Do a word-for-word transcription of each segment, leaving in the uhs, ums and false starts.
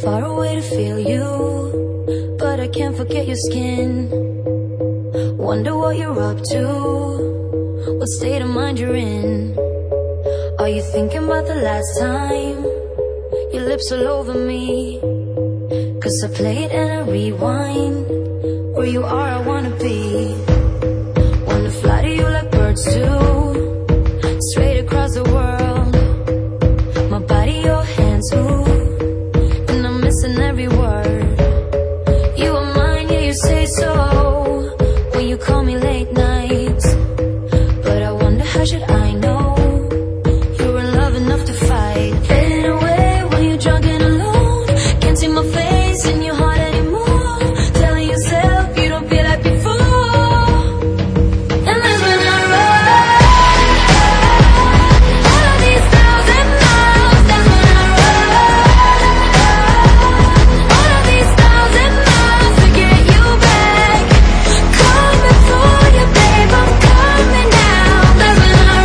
far away to feel you, but I can't forget your skin. Wonder what you're up to, what state of mind you're in. Are you thinking about the last time your lips all over me? Cause I play it and I rewind. Where you are I wanna be. Wanna fly to you like birds do, straight across the world. My body, your hands, ooh, and I'm missing every word. You are mine, yeah, you say so when you call me late nights. But I wonder, how should I know you're in love enough to fight? Fading away when you're drunk and alone, can't see my face in your heart anymore. Telling yourself you don't feel like before. And that's when I run all of these thousand miles. That's when I run all of these thousand miles to get you back. Coming for you, babe, I'm coming now. That's when I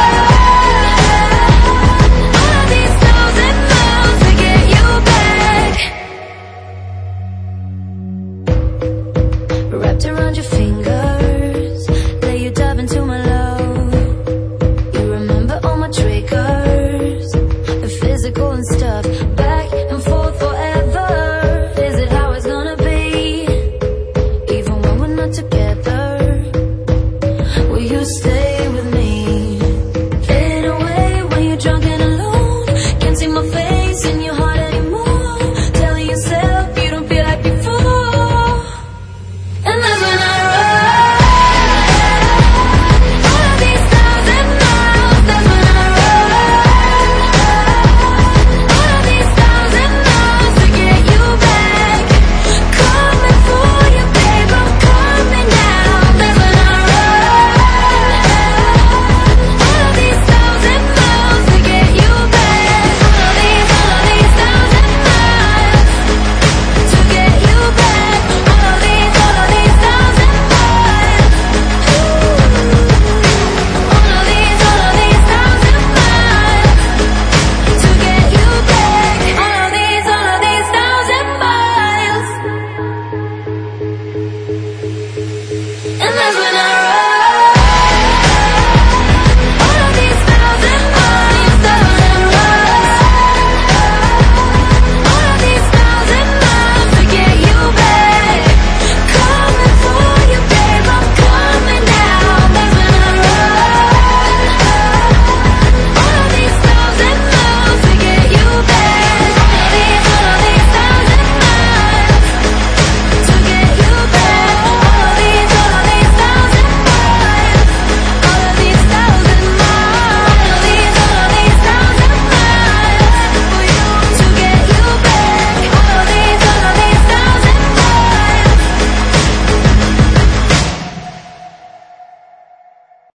run all of these thousand miles to get you back. Wrapped around your fingers, lay you dive into my love. You remember all my triggers, the physical and stuff. Back and forth forever, is it how it's gonna be? Even when we're not together, will you stay?